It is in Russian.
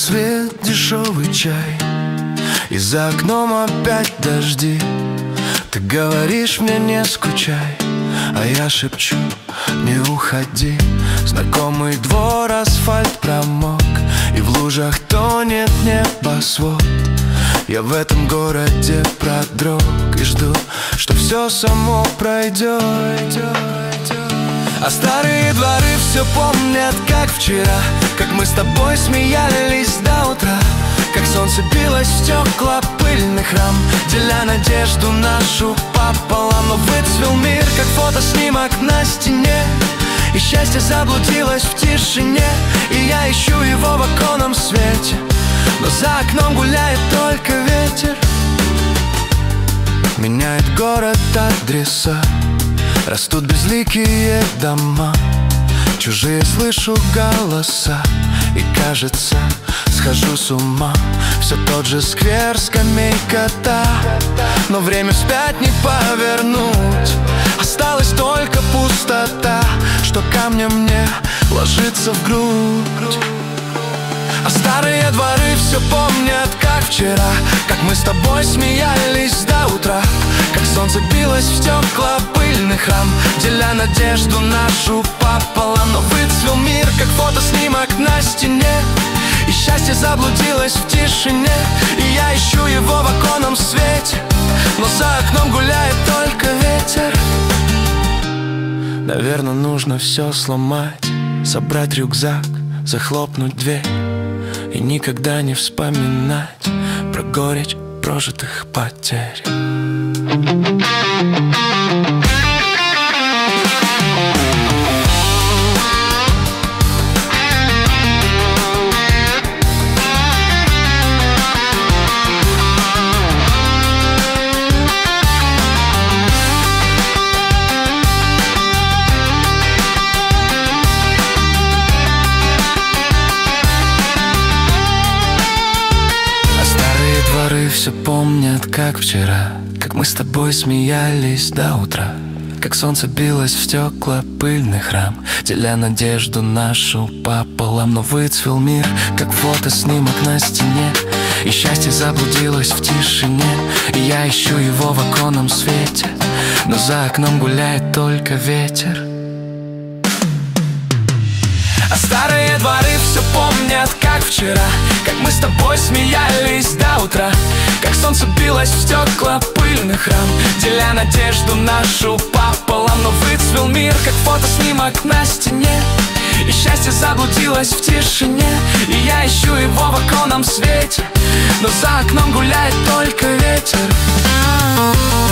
свет, дешевый чай, и за окном опять дожди. Ты говоришь мне не скучай, а я шепчу не уходи. Знакомый двор, асфальт промок, и в лужах тонет небосвод. Я в этом городе продрог и жду, что все само пройдет. А старые дворы все помнят, как вчера, как мы с тобой смеялись до утра, как солнце билось в стекла пыльных рам, деля надежду нашу пополам. Но выцвел мир, как фотоснимок на стене, и счастье заблудилось в тишине. И я ищу его в оконном свете, но за окном гуляет только ветер. Меняет город адреса, растут безликие дома, чужие слышу голоса, и кажется, схожу с ума. Все тот же сквер, скамейка та, но время вспять не повернуть. Осталась только пустота, что камнем мне ложится в грудь. А старые дворы все помнят, как вчера, как мы с тобой смеялись до утра, как солнце билось в стекла пыльных рам, деля надежду нашу пополам. Но выцвел мир, как фотоснимок на стене, и счастье заблудилось в тишине. И я ищу его в оконном свете, но за окном гуляет только ветер. Наверное, нужно все сломать, собрать рюкзак, захлопнуть дверь и никогда не вспоминать про горечь прожитых потерь. Все помнят, как вчера, как мы с тобой смеялись до утра, как солнце билось в стекла пыльных рам, деля надежду нашу пополам. Но выцвел мир, как фотоснимок на стене, и счастье заблудилось в тишине. И я ищу его в оконном свете, но за окном гуляет только ветер. А старые дворы все помнят, как вчера, как мы с тобой смеялись до утра, как солнце билось в стекла пыльных рам, деля надежду нашу пополам. Но выцвел мир, как фотоснимок на стене, и счастье заблудилось в тишине. И я ищу его в оконном свете, но за окном гуляет только ветер.